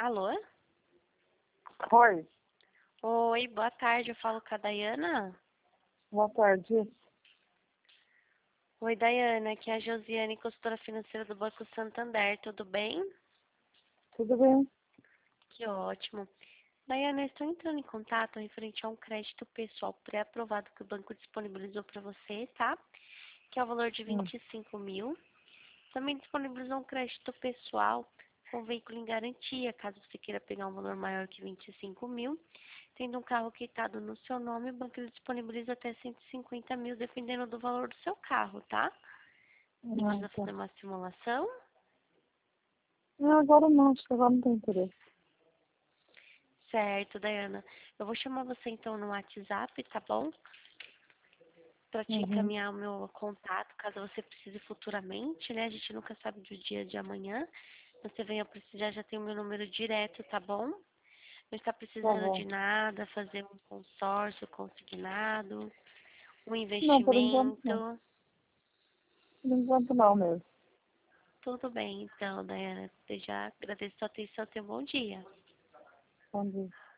Alô? Oi, Oi, boa tarde. Eu falo com a Dayana. boa tarde. Oi, Dayana. Aqui é a Josiane, consultora financeira do Banco Santander. Tudo bem? Tudo bem? Que ótimo. Dayana, eu estou entrando em contato referente a um crédito pessoal pré-aprovado que o banco disponibilizou para você, tá? Que é o valor de Hum. 25 mil. Também disponibilizou um crédito pessoal com veículo em garantia, caso você queira pegar um valor maior que 25 mil. Tendo um carro quitado no seu nome, o banco ele disponibiliza até 150 mil, dependendo do valor do seu carro, tá? Você Ah, precisa tá. fazer uma simulação? Não, agora não, acho que agora não tem interesse. Certo, Dayana. Eu vou chamar você então no WhatsApp, tá bom? Para te Uhum. encaminhar o meu contato, caso você precise futuramente, né? A gente nunca sabe do dia de amanhã. Você venha precisar, já tem o meu número direto, tá bom? Não está Tá precisando de bom. nada, fazer um consórcio consignado, um Não, por enquanto não. investimento. Por enquanto não mesmo. Tudo bem, então, Dayana. Eu já agradeço a sua atenção. Tenha um bom dia. Bom dia.